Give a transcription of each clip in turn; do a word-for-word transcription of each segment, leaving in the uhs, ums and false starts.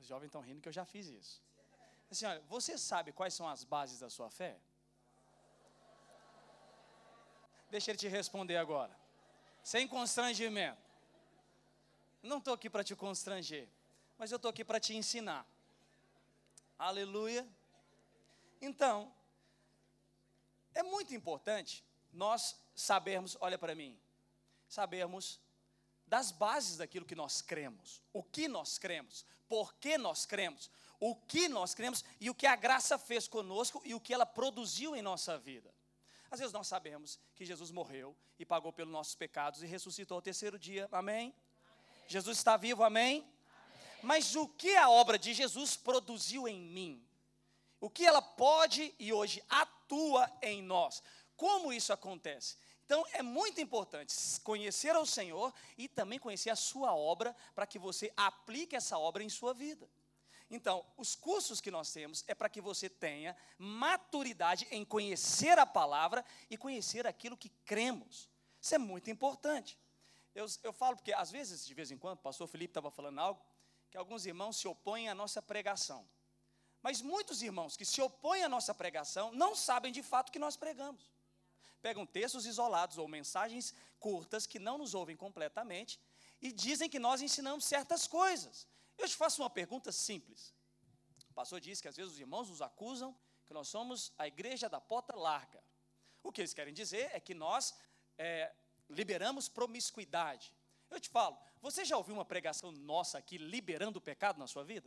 Os jovens estão rindo que eu já fiz isso. Assim, olha, você sabe quais são as bases da sua fé? Deixa ele te responder agora. Sem constrangimento. Não estou aqui para te constranger, mas eu estou aqui para te ensinar. Aleluia. Então, é muito importante nós sabermos, olha para mim, sabermos das bases daquilo que nós cremos, o que nós cremos, por que nós cremos, o que nós cremos e o que a graça fez conosco e o que ela produziu em nossa vida. Às vezes nós sabemos que Jesus morreu e pagou pelos nossos pecados e ressuscitou ao terceiro dia, amém? Amém. Jesus está vivo, amém? Amém? Mas o que a obra de Jesus produziu em mim? O que ela pode e hoje atua em nós? Como isso acontece? Então é muito importante conhecer ao Senhor e também conhecer a sua obra para que você aplique essa obra em sua vida. Então, os cursos que nós temos é para que você tenha maturidade em conhecer a palavra e conhecer aquilo que cremos. Isso é muito importante. Eu, eu falo porque, às vezes, de vez em quando, o pastor Felipe estava falando algo, que alguns irmãos se opõem à nossa pregação. Mas muitos irmãos que se opõem à nossa pregação não sabem de fato o que nós pregamos. Pegam textos isolados ou mensagens curtas que não nos ouvem completamente e dizem que nós ensinamos certas coisas. Eu te faço uma pergunta simples. O pastor diz que às vezes os irmãos nos acusam que nós somos a igreja da porta larga. O que eles querem dizer é que nós é, liberamos promiscuidade. Eu te falo, você já ouviu uma pregação nossa aqui liberando o pecado na sua vida?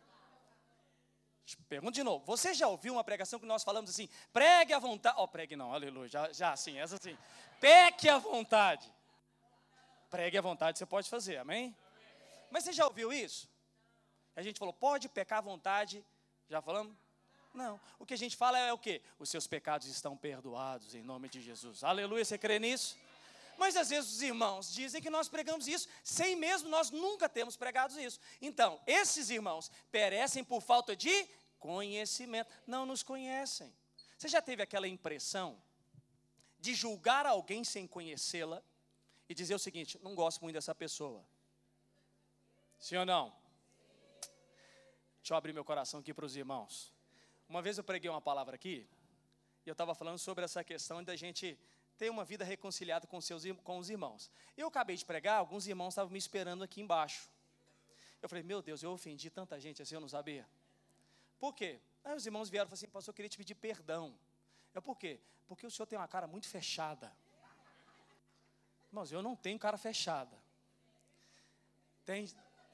Te pergunto de novo, você já ouviu uma pregação que nós falamos assim, pregue à vontade, ó, oh, pregue não, aleluia, já, já assim, essa assim, peque à vontade. Pregue à vontade, você pode fazer, amém? Mas você já ouviu isso? A gente falou, pode pecar à vontade, já falamos? Não, o que a gente fala é o quê? Os seus pecados estão perdoados em nome de Jesus, aleluia, você crê nisso? Mas às vezes os irmãos dizem que nós pregamos isso, sem mesmo nós nunca termos pregado isso. Então, esses irmãos perecem por falta de conhecimento, não nos conhecem. Você já teve aquela impressão de julgar alguém sem conhecê-la e dizer o seguinte, não gosto muito dessa pessoa? Sim ou não? Deixa eu abrir meu coração aqui para os irmãos. Uma vez eu preguei uma palavra aqui, e eu estava falando sobre essa questão da gente ter uma vida reconciliada com, seus, com os irmãos. Eu acabei de pregar, alguns irmãos estavam me esperando aqui embaixo. Eu falei, meu Deus, eu ofendi tanta gente assim, eu não sabia. Por quê? Aí os irmãos vieram e falaram assim, pastor, eu queria te pedir perdão. Eu, por quê? Porque o senhor tem uma cara muito fechada. Irmãos, eu não tenho cara fechada. Tem...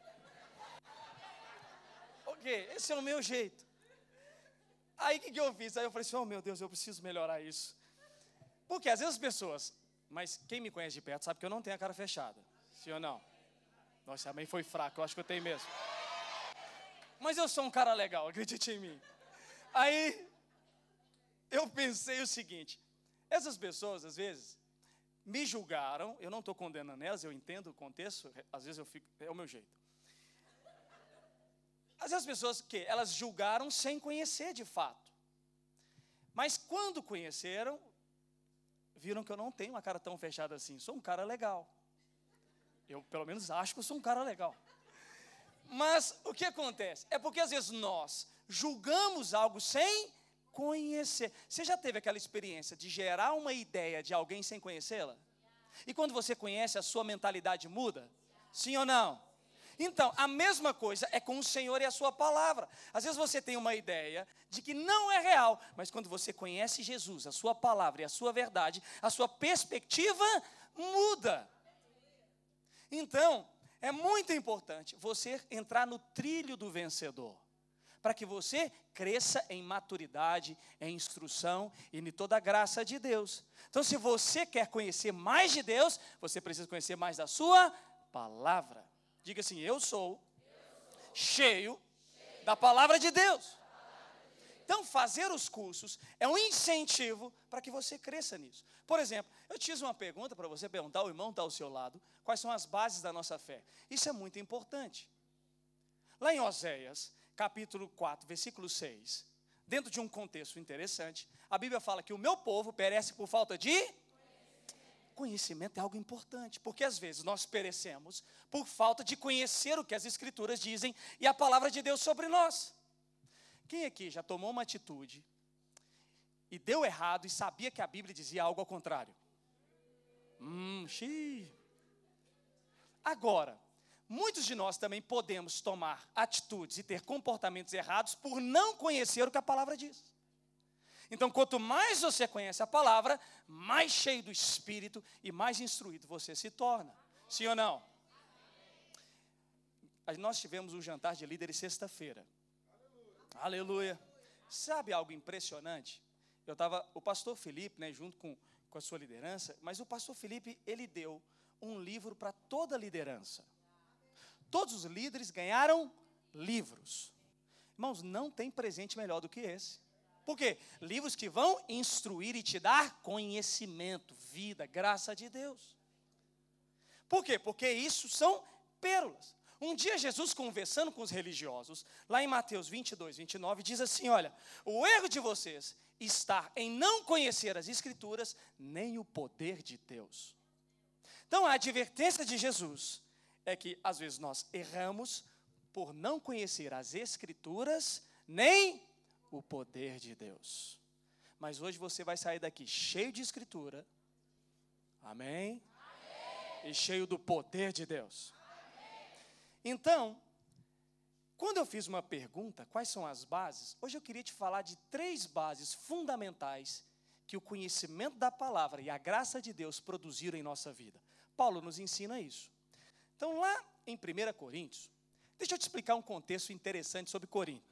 Ok, esse é o meu jeito. Aí o que, que eu fiz? Aí eu falei assim, oh meu Deus, eu preciso melhorar isso. Porque às vezes as pessoas, mas quem me conhece de perto sabe que eu não tenho a cara fechada. Sim ou não? Nossa, também foi fraco, eu acho que eu tenho mesmo. Mas eu sou um cara legal, acredite em mim. Aí eu pensei o seguinte, essas pessoas às vezes me julgaram, eu não estou condenando elas, eu entendo o contexto, às vezes eu fico, é o meu jeito. Às vezes as pessoas que elas julgaram sem conhecer de fato. Mas quando conheceram, viram que eu não tenho uma cara tão fechada assim, sou um cara legal. Eu pelo menos acho que eu sou um cara legal. Mas o que acontece? É porque às vezes nós julgamos algo sem conhecer. Você já teve aquela experiência de gerar uma ideia de alguém sem conhecê-la? E quando você conhece, a sua mentalidade muda? Sim ou não? Então, a mesma coisa é com o Senhor e a sua palavra. Às vezes você tem uma ideia de que não é real, mas quando você conhece Jesus, a sua palavra e a sua verdade, a sua perspectiva muda. Então, é muito importante você entrar no trilho do vencedor, para que você cresça em maturidade, em instrução e em toda a graça de Deus. Então, se você quer conhecer mais de Deus, você precisa conhecer mais da sua palavra. Diga assim, eu sou cheio da palavra de Deus. Então, fazer os cursos é um incentivo para que você cresça nisso. Por exemplo, eu te fiz uma pergunta para você perguntar, o irmão está ao seu lado, quais são as bases da nossa fé. Isso é muito importante. Lá em Oséias, capítulo quatro, versículo seis, dentro de um contexto interessante, a Bíblia fala que o meu povo perece por falta de conhecimento é algo importante, porque às vezes nós perecemos por falta de conhecer o que as Escrituras dizem e a palavra de Deus sobre nós. Quem aqui já tomou uma atitude e deu errado e sabia que a Bíblia dizia algo ao contrário? Hum, xiii. Agora, muitos de nós também podemos tomar atitudes e ter comportamentos errados por não conhecer o que a palavra diz. Então, quanto mais você conhece a palavra, mais cheio do Espírito e mais instruído você se torna. Sim ou não? Nós tivemos um jantar de líderes sexta-feira. Aleluia. Aleluia. Sabe algo impressionante? Eu estava, o pastor Felipe, né, junto com, com a sua liderança, mas o pastor Felipe, ele deu um livro para toda a liderança. Todos os líderes ganharam livros. Irmãos, não tem presente melhor do que esse. Por quê? Livros que vão instruir e te dar conhecimento, vida, graça de Deus. Por quê? Porque isso são pérolas. Um dia Jesus, conversando com os religiosos, lá em Mateus vinte e dois, vinte e nove, diz assim, olha, o erro de vocês está em não conhecer as Escrituras, nem o poder de Deus. Então, a advertência de Jesus é que, às vezes, nós erramos por não conhecer as Escrituras, nem o poder de Deus. Mas hoje você vai sair daqui cheio de Escritura, amém? Amém. E cheio do poder de Deus. Amém. Então, quando eu fiz uma pergunta, quais são as bases? Hoje eu queria te falar de três bases fundamentais que o conhecimento da palavra e a graça de Deus produziram em nossa vida. Paulo nos ensina isso. Então, lá em primeira Coríntios, deixa eu te explicar um contexto interessante sobre Corinto.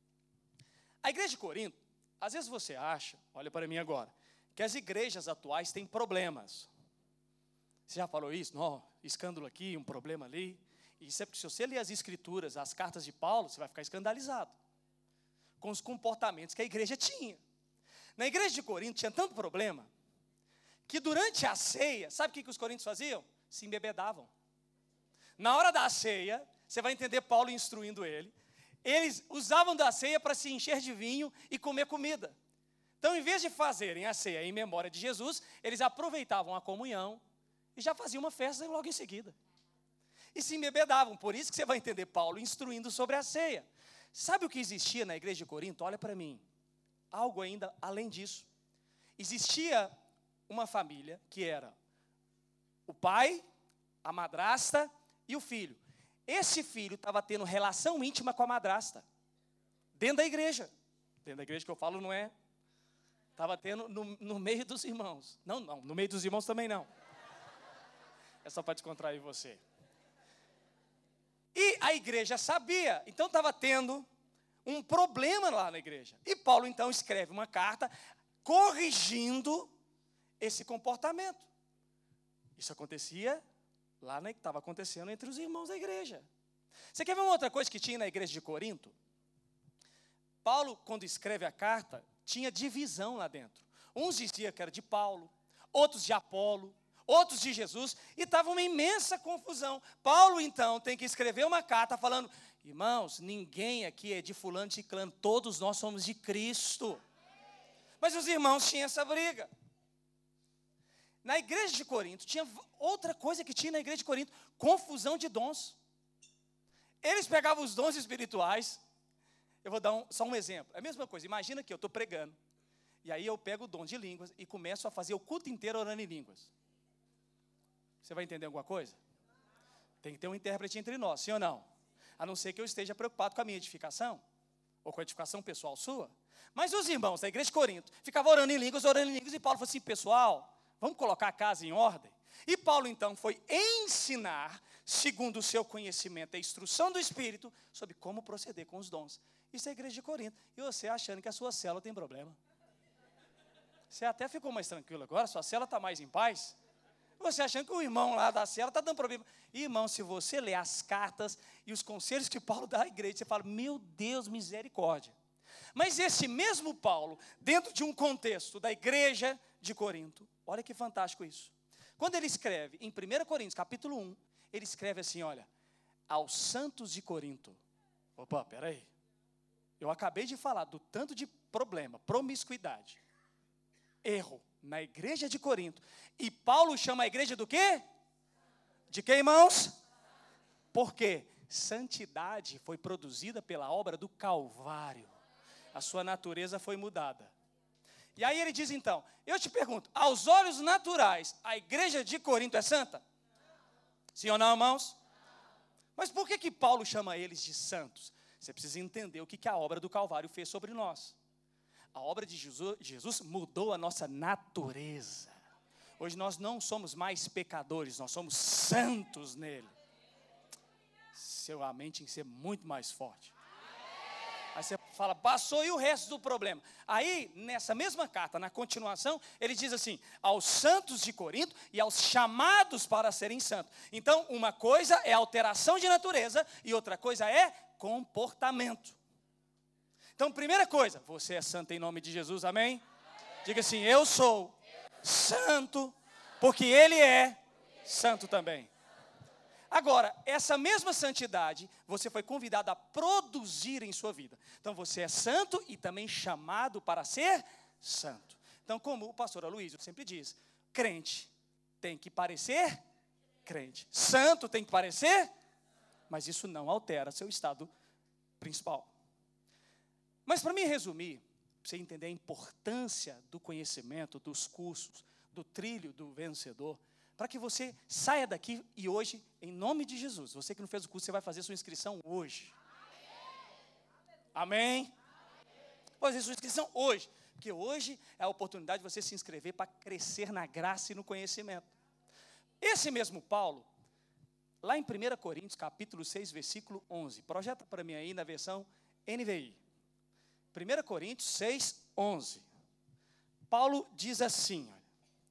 A igreja de Corinto, às vezes você acha, olha para mim agora, que as igrejas atuais têm problemas. Você já falou isso? Não, escândalo aqui, um problema ali. E isso é porque se você ler as Escrituras, as cartas de Paulo, você vai ficar escandalizado com os comportamentos que a igreja tinha. Na igreja de Corinto tinha tanto problema, que durante a ceia, sabe o que, que os coríntios faziam? Se embebedavam. Na hora da ceia, você vai entender Paulo instruindo ele, eles usavam da ceia para se encher de vinho e comer comida. Então, em vez de fazerem a ceia em memória de Jesus, eles aproveitavam a comunhão e já faziam uma festa logo em seguida. E se embebedavam, por isso que você vai entender Paulo instruindo sobre a ceia. Sabe o que existia na igreja de Corinto? Olha para mim, algo ainda além disso. Existia uma família que era o pai, a madrasta e o filho. Esse filho estava tendo relação íntima com a madrasta, dentro da igreja. Dentro da igreja que eu falo não é, estava tendo no, no meio dos irmãos. Não, não, no meio dos irmãos também não. É só para descontrair você. E a igreja sabia, então estava tendo um problema lá na igreja. E Paulo então escreve uma carta corrigindo esse comportamento. Isso acontecia lá, né, que estava acontecendo entre os irmãos da igreja. Você quer ver uma outra coisa que tinha na igreja de Corinto? Paulo, quando escreve a carta, tinha divisão lá dentro. Uns diziam que era de Paulo, outros de Apolo, outros de Jesus, e estava uma imensa confusão. Paulo, então, tem que escrever uma carta falando, irmãos, ninguém aqui é de fulano de ciclano, todos nós somos de Cristo. Mas os irmãos tinham essa briga. Na igreja de Corinto, tinha outra coisa que tinha na igreja de Corinto, confusão de dons. Eles pegavam os dons espirituais, eu vou dar um, só um exemplo, é a mesma coisa, imagina que eu estou pregando, e aí eu pego o dom de línguas e começo a fazer o culto inteiro orando em línguas. Você vai entender alguma coisa? Tem que ter um intérprete entre nós, sim ou não? A não ser que eu esteja preocupado com a minha edificação, ou com a edificação pessoal sua. Mas os irmãos da igreja de Corinto ficavam orando em línguas, orando em línguas, e Paulo falou assim, pessoal, vamos colocar a casa em ordem? E Paulo, então, foi ensinar, segundo o seu conhecimento, a instrução do Espírito, sobre como proceder com os dons. Isso é a igreja de Corinto. E você achando que a sua célula tem problema. Você até ficou mais tranquilo agora, sua célula está mais em paz. Você achando que o irmão lá da célula está dando problema. Irmão, se você ler as cartas e os conselhos que Paulo dá à igreja, você fala, meu Deus, misericórdia. Mas esse mesmo Paulo, dentro de um contexto da igreja de Corinto, olha que fantástico isso. Quando ele escreve em primeira Coríntios, capítulo um, ele escreve assim, olha, aos santos de Corinto. Opa, peraí. Eu acabei de falar do tanto de problema, promiscuidade, erro na igreja de Corinto. E Paulo chama a igreja do quê? De quê, irmãos? Por quê? Santidade foi produzida pela obra do Calvário. A sua natureza foi mudada. E aí ele diz então, eu te pergunto, aos olhos naturais, a igreja de Corinto é santa? Sim ou não, irmãos? Mas por que que Paulo chama eles de santos? Você precisa entender o que que a obra do Calvário fez sobre nós. A obra de Jesus, Jesus mudou a nossa natureza. Hoje nós não somos mais pecadores, nós somos santos nele. Seu amém tinha que ser muito mais forte. Aí você fala, passou e o resto do problema. Aí, nessa mesma carta, na continuação, ele diz assim, aos santos de Corinto e aos chamados para serem santos. Então, uma coisa é alteração de natureza e outra coisa é comportamento. Então, primeira coisa, você é santo em nome de Jesus, amém? Diga assim, eu sou santo, porque Ele é santo também. Agora, essa mesma santidade, você foi convidado a produzir em sua vida. Então, você é santo e também chamado para ser santo. Então, como o pastor Aloysio sempre diz, crente tem que parecer crente. Santo tem que parecer, mas isso não altera seu estado principal. Mas para mim resumir, para você entender a importância do conhecimento, dos cursos, do trilho do vencedor, para que você saia daqui e hoje, em nome de Jesus, você que não fez o curso, você vai fazer sua inscrição hoje. Amém? Amém? Vai fazer sua inscrição hoje, porque hoje é a oportunidade de você se inscrever para crescer na graça e no conhecimento. Esse mesmo Paulo, lá em primeira Coríntios, capítulo seis, versículo onze, projeta para mim aí na versão N V I. primeira Coríntios seis, onze. Paulo diz assim, olha,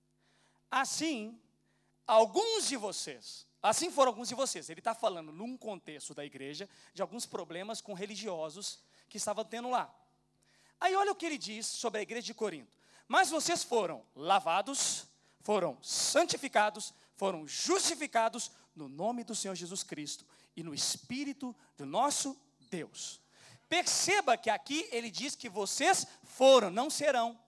assim, alguns de vocês, assim foram alguns de vocês, ele está falando num contexto da igreja, de alguns problemas com religiosos que estavam tendo lá. Aí olha o que ele diz sobre a igreja de Corinto. Mas vocês foram lavados, foram santificados, foram justificados no nome do Senhor Jesus Cristo e no Espírito do nosso Deus. Perceba que aqui ele diz que vocês foram, não serão.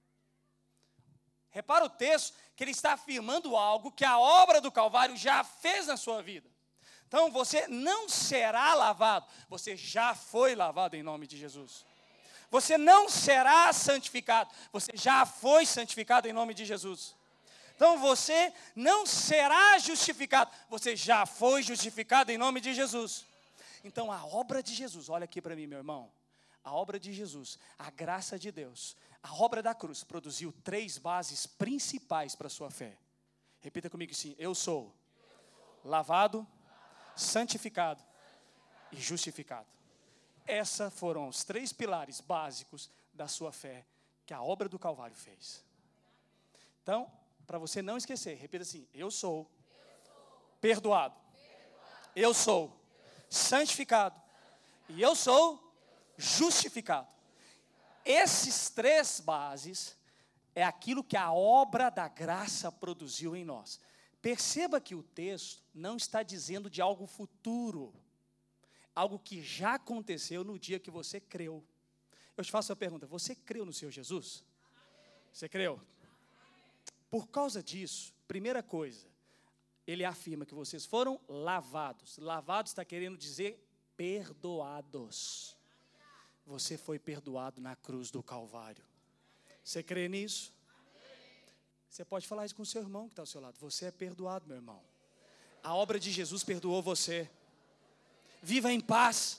Repara o texto que ele está afirmando algo que a obra do Calvário já fez na sua vida. Então você não será lavado, você já foi lavado em nome de Jesus. Você não será santificado, você já foi santificado em nome de Jesus. Então você não será justificado, você já foi justificado em nome de Jesus. Então a obra de Jesus, olha aqui para mim, meu irmão. A obra de Jesus, a graça de Deus, a obra da cruz produziu três bases principais para a sua fé. Repita comigo assim, eu sou lavado, santificado e justificado. Esses foram os três pilares básicos da sua fé que a obra do Calvário fez. Então, para você não esquecer, repita assim, eu sou perdoado, eu sou santificado e eu sou justificado. Esses três bases é aquilo que a obra da graça produziu em nós. Perceba que o texto não está dizendo de algo futuro, algo que já aconteceu no dia que você creu. Eu te faço uma pergunta, você creu no Senhor Jesus? Você creu? Por causa disso, primeira coisa, ele afirma que vocês foram lavados. Lavados está querendo dizer perdoados. Você foi perdoado na cruz do Calvário. Você crê nisso? Você pode falar isso com o seu irmão que está ao seu lado. Você é perdoado, meu irmão. A obra de Jesus perdoou você. Viva em paz.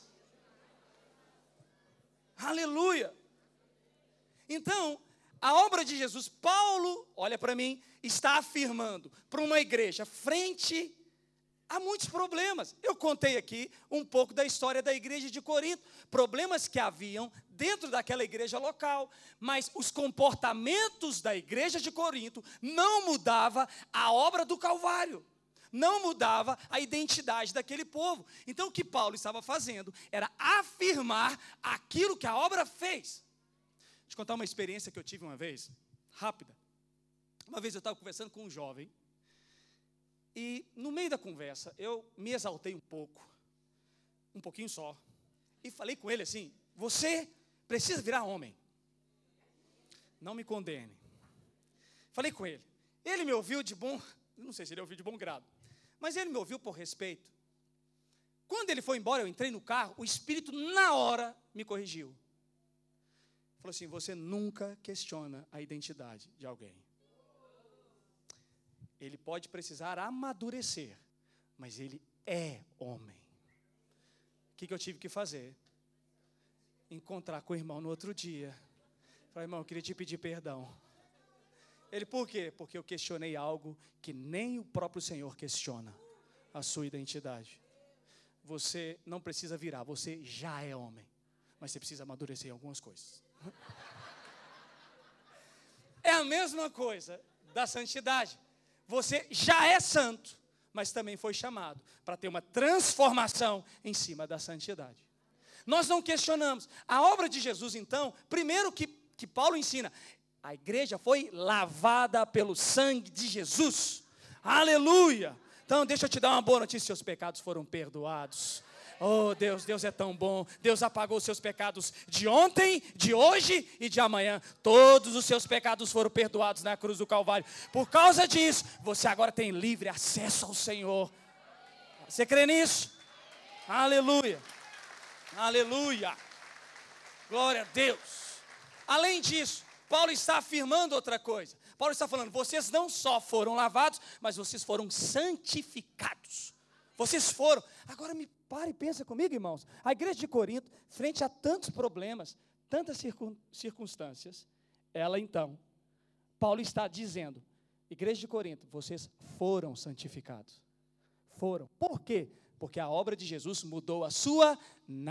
Aleluia. Então, a obra de Jesus, Paulo, olha para mim, está afirmando para uma igreja frente a muitos problemas. Eu contei aqui um pouco da história da igreja de Corinto, problemas que haviam dentro daquela igreja local, mas os comportamentos da igreja de Corinto não mudava a obra do Calvário, não mudava a identidade daquele povo. Então o que Paulo estava fazendo era afirmar aquilo que a obra fez. Deixa eu contar uma experiência que eu tive uma vez, rápida. Uma vez eu estava conversando com um jovem, e no meio da conversa, eu me exaltei um pouco, um pouquinho só, e falei com ele assim, você precisa virar homem. Não me condene, Falei com ele. Ele me ouviu de bom, não sei se ele ouviu de bom grado, mas ele me ouviu por respeito. Quando ele foi embora, eu entrei no carro, o Espírito na hora me corrigiu. Falou assim, você nunca questiona a identidade de alguém. Ele pode precisar amadurecer, mas ele é homem. O que, que eu tive que fazer? Encontrar com o irmão no outro dia. Falei, irmão, eu queria te pedir perdão. Ele, por quê? Porque eu questionei algo que nem o próprio Senhor questiona. A sua identidade. Você não precisa virar, você já é homem. Mas você precisa amadurecer em algumas coisas. É a mesma coisa da santidade. Você já é santo, mas também foi chamado para ter uma transformação em cima da santidade. Nós não questionamos. A obra de Jesus, então, primeiro que, que Paulo ensina, a igreja foi lavada pelo sangue de Jesus. Aleluia! Então, deixa eu te dar uma boa notícia, seus pecados foram perdoados. Oh, Deus, Deus é tão bom. Deus apagou os seus pecados de ontem, de hoje e de amanhã. Todos os seus pecados foram perdoados na cruz do Calvário. Por causa disso, você agora tem livre acesso ao Senhor. Você crê nisso? Aleluia. Aleluia. Glória a Deus. Além disso, Paulo está afirmando outra coisa. Paulo está falando, vocês não só foram lavados, mas vocês foram santificados. Vocês foram. Agora me pare e pensa comigo, irmãos. A igreja de Corinto, frente a tantos problemas, tantas circun, circunstâncias, ela então, Paulo está dizendo, igreja de Corinto, vocês foram santificados. Foram. Por quê? Porque a obra de Jesus mudou a sua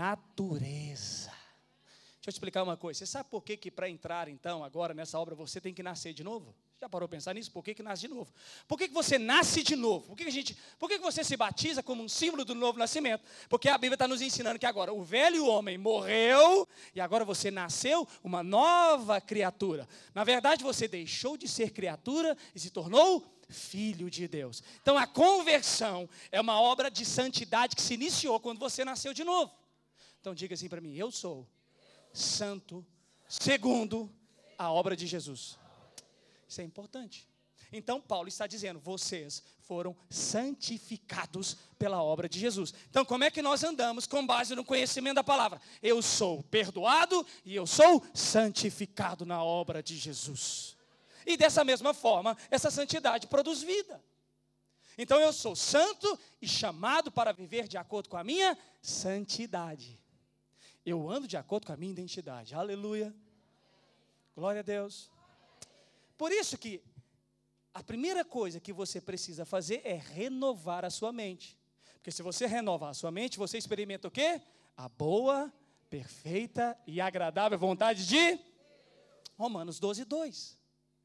natureza. Deixa eu te explicar uma coisa. Você sabe por que que para entrar, então, agora nessa obra, você tem que nascer de novo? Já parou a pensar nisso? Por que que nasce de novo? Por que que você nasce de novo? Por que que, a gente, por que que você se batiza como um símbolo do novo nascimento? Porque a Bíblia está nos ensinando que agora o velho homem morreu e agora você nasceu uma nova criatura. Na verdade, você deixou de ser criatura e se tornou filho de Deus. Então, a conversão é uma obra de santidade que se iniciou quando você nasceu de novo. Então, diga assim para mim, eu sou santo segundo a obra de Jesus. Isso é importante. Então Paulo está dizendo, vocês foram santificados pela obra de Jesus. Então como é que nós andamos com base no conhecimento da palavra? Eu sou perdoado e eu sou santificado na obra de Jesus. E dessa mesma forma, essa santidade produz vida. Então eu sou santo e chamado para viver de acordo com a minha santidade. Eu ando de acordo com a minha identidade. Aleluia. Glória a Deus. Por isso que a primeira coisa que você precisa fazer é renovar a sua mente. Porque se você renovar a sua mente, você experimenta o quê? A boa, perfeita e agradável vontade de Romanos doze, dois.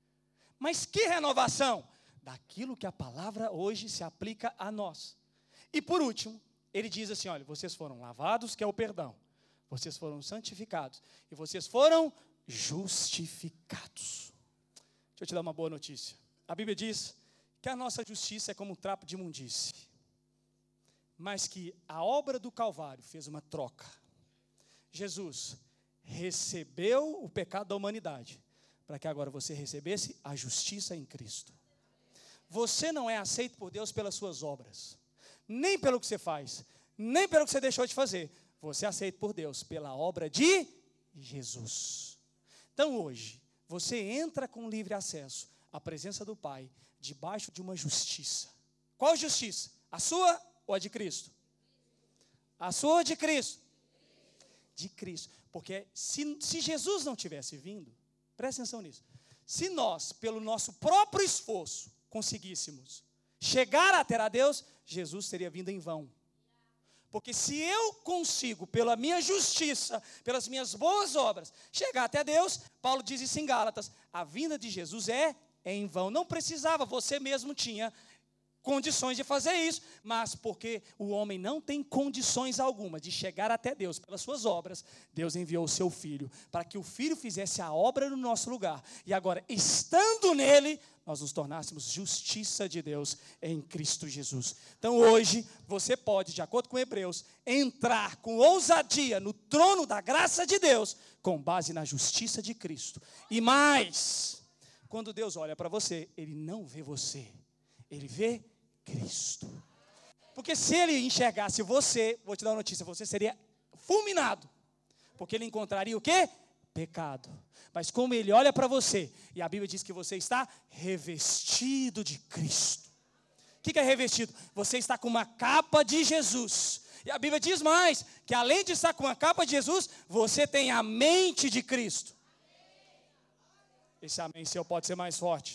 Mas que renovação? Daquilo que a palavra hoje se aplica a nós. E por último, ele diz assim, olha, vocês foram lavados, que é o perdão. Vocês foram santificados. E vocês foram justificados. Deixa eu te dar uma boa notícia. A Bíblia diz que a nossa justiça é como um trapo de imundície. Mas que a obra do Calvário fez uma troca. Jesus recebeu o pecado da humanidade, para que agora você recebesse a justiça em Cristo. Você não é aceito por Deus pelas suas obras, nem pelo que você faz, nem pelo que você deixou de fazer. Você é aceito por Deus pela obra de Jesus. Então hoje, você entra com livre acesso à presença do Pai, debaixo de uma justiça. Qual justiça? A sua ou a de Cristo? A sua ou de Cristo? De Cristo. Porque se, se Jesus não tivesse vindo, presta atenção nisso. Se nós, pelo nosso próprio esforço, conseguíssemos chegar até a Deus, Jesus teria vindo em vão. Porque se eu consigo, pela minha justiça, pelas minhas boas obras, chegar até Deus, Paulo diz isso em Gálatas, a vinda de Jesus é em vão. Não precisava, você mesmo tinha condições de fazer isso, mas porque o homem não tem condições alguma de chegar até Deus pelas suas obras, Deus enviou o seu Filho, para que o Filho fizesse a obra no nosso lugar. E agora, estando nele, nós nos tornássemos justiça de Deus em Cristo Jesus. Então hoje, você pode, de acordo com Hebreus, entrar com ousadia no trono da graça de Deus, com base na justiça de Cristo. E mais, quando Deus olha para você, Ele não vê você, Ele vê Cristo. Porque se Ele enxergasse você, vou te dar uma notícia, você seria fulminado. Porque Ele encontraria o quê? Pecado. Mas como Ele olha para você, e a Bíblia diz que você está revestido de Cristo. O que é revestido? Você está com uma capa de Jesus. E a Bíblia diz mais, que além de estar com uma capa de Jesus, você tem a mente de Cristo. Esse amém seu pode ser mais forte.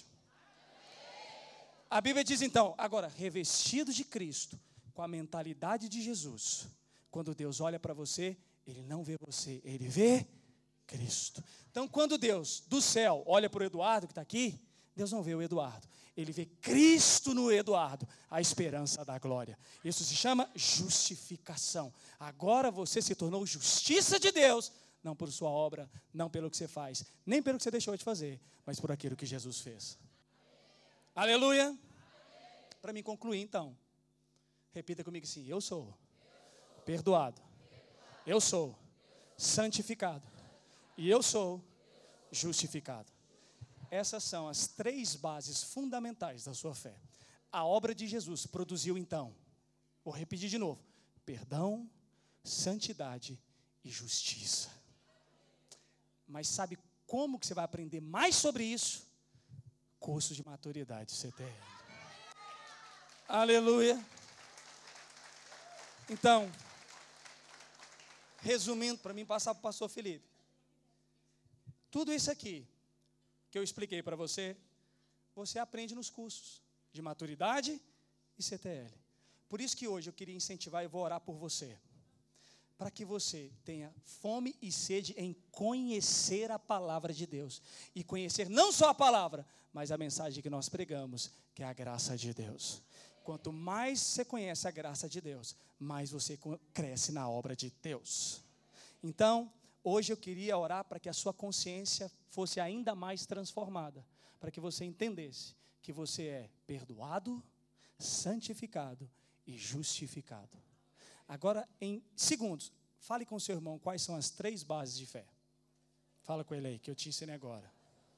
A Bíblia diz então, agora, revestido de Cristo, com a mentalidade de Jesus. Quando Deus olha para você, Ele não vê você, Ele vê Cristo. Então, quando Deus do céu olha para o Eduardo que está aqui, Deus não vê o Eduardo, Ele vê Cristo no Eduardo, a esperança da glória. Isso se chama justificação. Agora você se tornou justiça de Deus, não por sua obra, não pelo que você faz, nem pelo que você deixou de fazer, mas por aquilo que Jesus fez. Aleluia. Para mim concluir então, repita comigo assim: eu sou perdoado, eu sou santificado e eu sou justificado. Essas são as três bases fundamentais da sua fé. A obra de Jesus produziu então, vou repetir de novo, perdão, santidade e justiça. Mas sabe como que você vai aprender mais sobre isso? Curso de maturidade C T L. Aleluia. Então, resumindo, para mim passar para o pastor Felipe. Tudo isso aqui que eu expliquei para você, você aprende nos cursos de maturidade e C T L. Por isso que hoje eu queria incentivar e vou orar por você, para que você tenha fome e sede em conhecer a palavra de Deus. E conhecer não só a palavra, mas a mensagem que nós pregamos, que é a graça de Deus. Quanto mais você conhece a graça de Deus, mais você cresce na obra de Deus. Então, hoje eu queria orar para que a sua consciência fosse ainda mais transformada, para que você entendesse que você é perdoado, santificado e justificado. Agora, em segundos, fale com o seu irmão quais são as três bases de fé. Fala com ele aí, que eu te ensinei agora.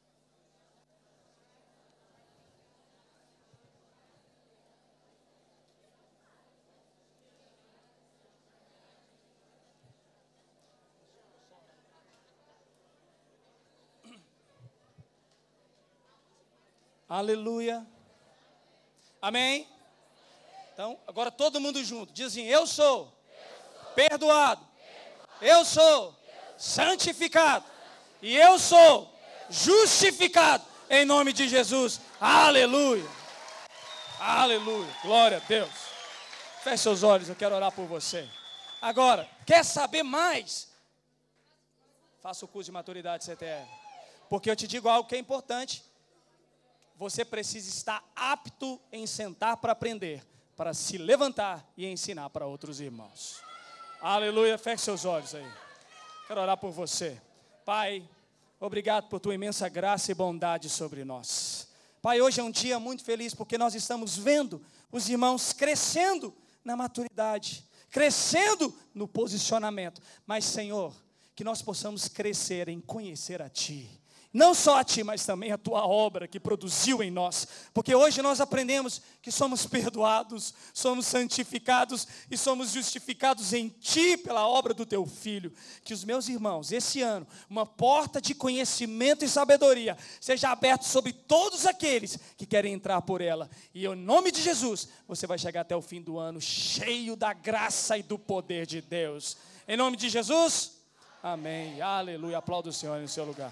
Aleluia. Amém? Então, agora todo mundo junto. Diz assim: eu sou, eu sou perdoado, perdoado. Eu, sou eu sou santificado, santificado. E eu sou eu justificado em nome de Jesus. Aleluia. Aleluia. Glória a Deus. Feche seus olhos, eu quero orar por você. Agora, quer saber mais? Faça o curso de maturidade C T L. Porque eu te digo algo que é importante. Você precisa estar apto em sentar para aprender, para se levantar e ensinar para outros irmãos. Aleluia, feche seus olhos aí. Quero orar por você. Pai, obrigado por tua imensa graça e bondade sobre nós. Pai, hoje é um dia muito feliz porque nós estamos vendo os irmãos crescendo na maturidade, crescendo no posicionamento. Mas, Senhor, que nós possamos crescer em conhecer a Ti. Não só a Ti, mas também a Tua obra que produziu em nós. Porque hoje nós aprendemos que somos perdoados, somos santificados e somos justificados em Ti pela obra do Teu Filho. Que os meus irmãos, esse ano, uma porta de conhecimento e sabedoria seja aberta sobre todos aqueles que querem entrar por ela. E em nome de Jesus, você vai chegar até o fim do ano cheio da graça e do poder de Deus. Em nome de Jesus, amém. Aleluia. Aplauda o Senhor no seu lugar.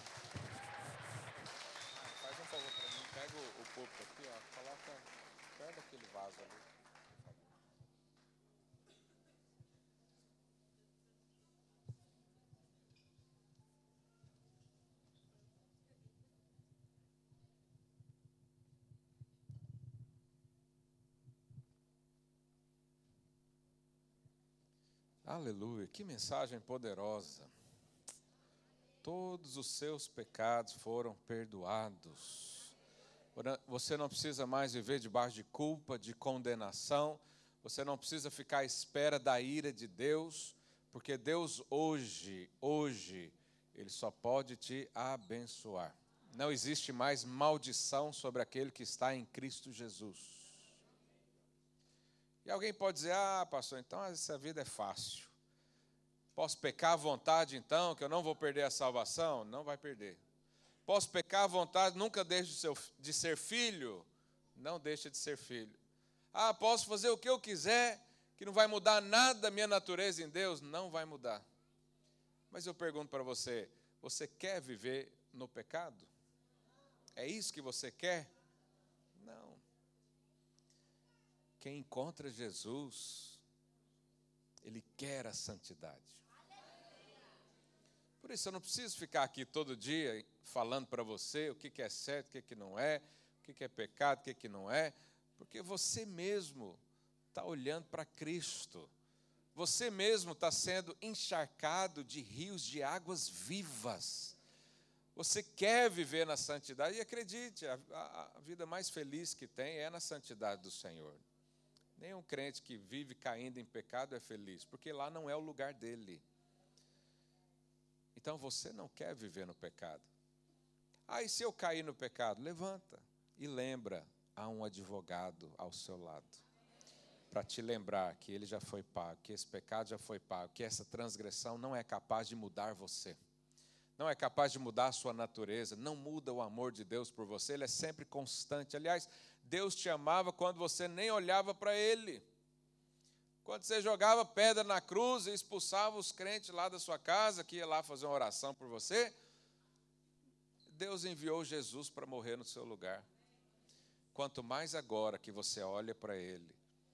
Aleluia, que mensagem poderosa. Todos os seus pecados foram perdoados. Você não precisa mais viver debaixo de culpa, de condenação. Você não precisa ficar à espera da ira de Deus, porque Deus hoje, hoje, Ele só pode te abençoar. Não existe mais maldição sobre aquele que está em Cristo Jesus. E alguém pode dizer, ah, pastor, então essa vida é fácil. Posso pecar à vontade, então, que eu não vou perder a salvação? Não vai perder. Posso pecar à vontade, nunca deixe de ser, de ser filho? Não deixa de ser filho. Ah, posso fazer o que eu quiser, que não vai mudar nada da minha natureza em Deus? Não vai mudar. Mas eu pergunto para você, você quer viver no pecado? É isso que você quer? Não. Quem encontra Jesus, ele quer a santidade. Por isso eu não preciso ficar aqui todo dia falando para você o que é certo, o que não é, o que é pecado, o que não é, porque você mesmo está olhando para Cristo. Você mesmo está sendo encharcado de rios de águas vivas. Você quer viver na santidade, e acredite, a, a, a vida mais feliz que tem é na santidade do Senhor. Nenhum crente que vive caindo em pecado é feliz, porque lá não é o lugar dele. Então você não quer viver no pecado. Ah, e se eu cair no pecado? Levanta e lembra, há um advogado ao seu lado, para te lembrar que ele já foi pago, que esse pecado já foi pago, que essa transgressão não é capaz de mudar você. Não é capaz de mudar a sua natureza, não muda o amor de Deus por você, ele é sempre constante. Aliás, Deus te amava quando você nem olhava para ele. Quando você jogava pedra na cruz e expulsava os crentes lá da sua casa, que ia lá fazer uma oração por você, Deus enviou Jesus para morrer no seu lugar. Quanto mais agora que você olha para ele,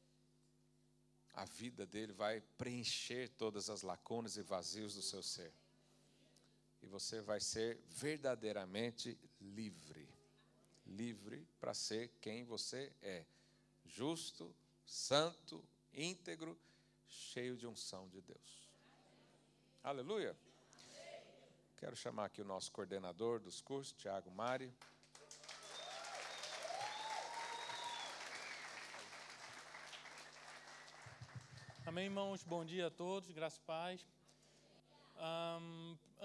a vida dele vai preencher todas as lacunas e vazios do seu ser. E você vai ser verdadeiramente livre. Livre para ser quem você é. Justo, santo, íntegro, cheio de unção de Deus. Aleluia. Quero chamar aqui o nosso coordenador dos cursos, Tiago Mari. Amém, irmãos? Bom dia a todos, graça e paz. Um,